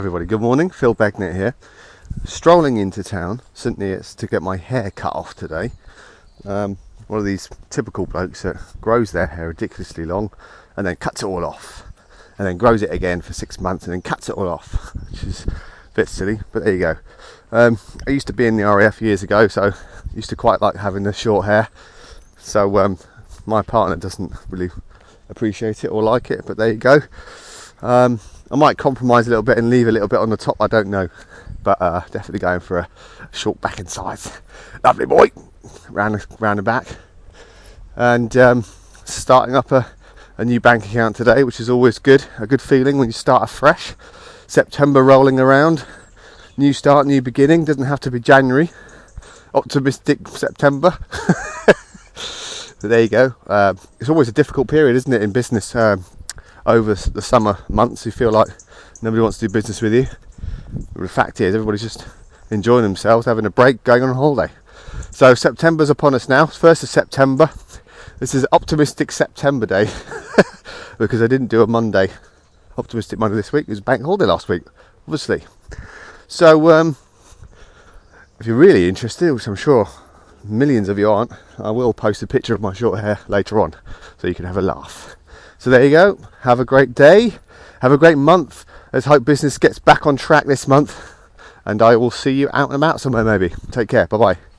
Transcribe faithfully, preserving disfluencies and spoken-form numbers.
Everybody, good morning. Phil Bagnett here. Strolling into town, St Neots, to get my hair cut off today. Um, one of these typical blokes that grows their hair ridiculously long and then cuts it all off, and then grows it again for six months and then cuts it all off, which is a bit silly, but there you go. Um, I used to be in the R A F years ago, so I used to quite like having the short hair. So um, my partner doesn't really appreciate it or like it, but there you go. Um, I might compromise a little bit and leave a little bit on the top, I don't know, but uh, definitely going for a short back and sides. Lovely boy, round the, round the back, and um, starting up a, a new bank account today, which is always good, a good feeling when you start afresh. September rolling around, new start, new beginning, doesn't have to be January, optimistic September. So there you go. Uh, it's always a difficult period, isn't it, in business? Um, over the summer months you feel like nobody wants to do business with you, but the fact is everybody's just enjoying themselves, having a break, going on holiday. So September's upon us now, first of September. This is optimistic September day because I didn't do a Monday, optimistic Monday this week. It was bank holiday last week, obviously. So um, if you're really interested, which I'm sure millions of you aren't, I will post a picture of my short hair later on so you can have a laugh. So there you go. Have a great day. Have a great month. Let's hope business gets back on track this month. And I will see you out and about somewhere maybe. Take care. Bye bye.